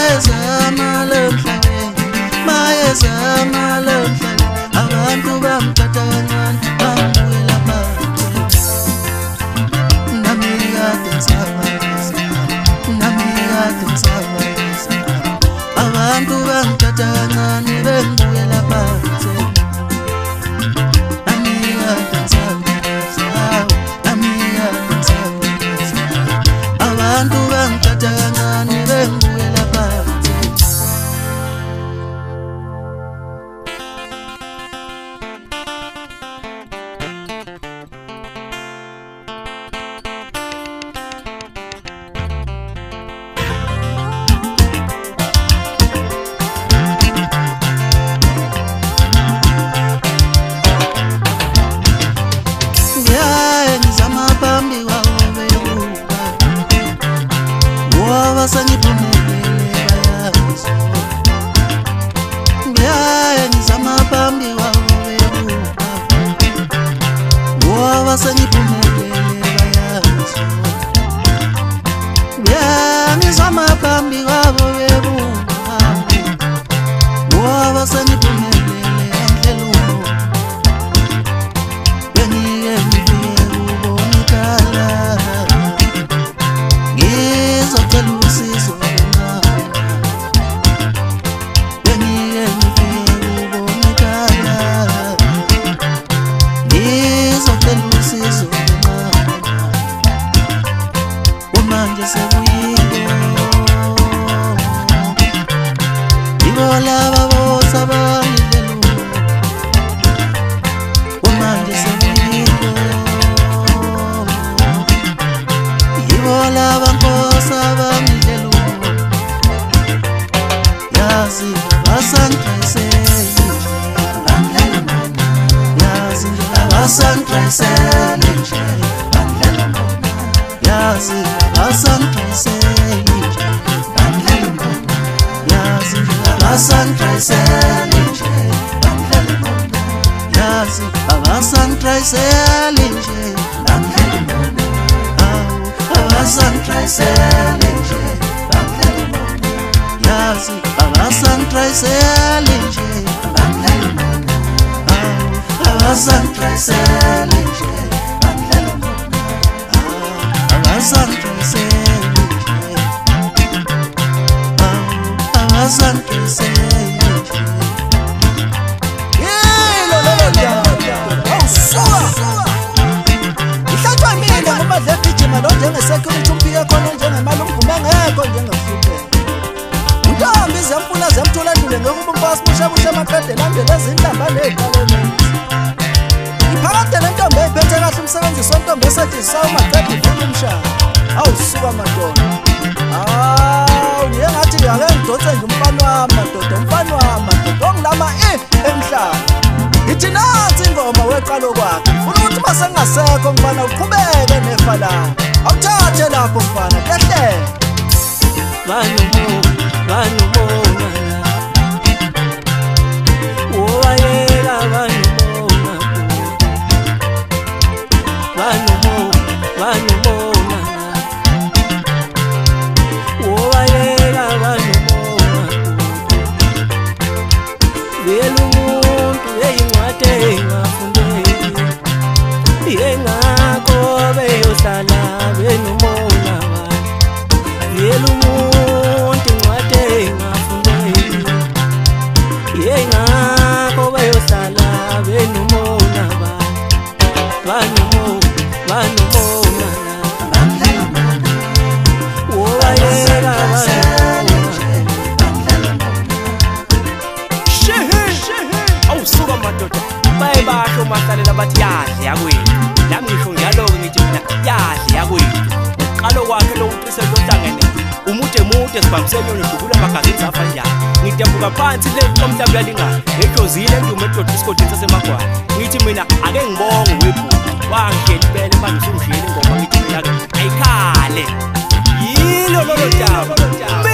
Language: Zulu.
bayezama lemhlabeni bayezama lemhlabeni abantu bamthatha kancane bambuyela phansi nami kade ngisaba abantu bamthatha kancane bembuyela phansi nami kade abantu bamthatha kancane bembuyela phansi. Sengiphumelele bayazi ngiyaye ngizama phambi kwabo bebuka ngoba sengiphumelele bayazi ngiyaye ngizama phambi kwabo bebuka ngoba sengiphumelele endleleni bengike ngifike kubonakala ngizocela usizo bengike ngifike kubonakala ngizocela usizo manje sekuyinto yibo laba bosa bangidlelu manje sekuyinto yibo laba nkosa bangidlelu yazi basangitresele bandlela mama yazi basangitresele bandlela mama yazi basangitresele bandlela mama yazi basangitresele bandlela mama yazi basangitresele bandlela mama abasangitresele bandlela mama yazi abasangitresele bandlela mama abasangitresele bandlela mama abasangitresele abasangitresele yilo ihlatshwa mina ngoba dlegijima lo njengesecurity umpike khona njengemali umvume ngekho njengahlupheka Ntombi zemfuna zemtholathule ngokuba umpasi bushabusha amaqede landela izindaba neziqalene iphakade lentombi eyiphethe kahle umsebenzi sontombi esetshenziswa umaqede ifuna umshado awusuka madonna ngiyengathi ake ngidonse nje umfana wami madoda umfana wami madoda ongilama emhlaba ithi nansi ingoma weqalo kwakhe ufuna ukuthi mase ngingasekho mfana uqhubeke nefa lakho awuthathe lapho mfana kehle Sibamselo nodubula magazini zafanja ngitembuka phansi le komhlaba yalinga ngejozile ndume disco dance semagwana ngithi mina ake ngibonge webhu wangishela ibele manje usungishela ingoma ngithi mina ayikhale yilo lolo daba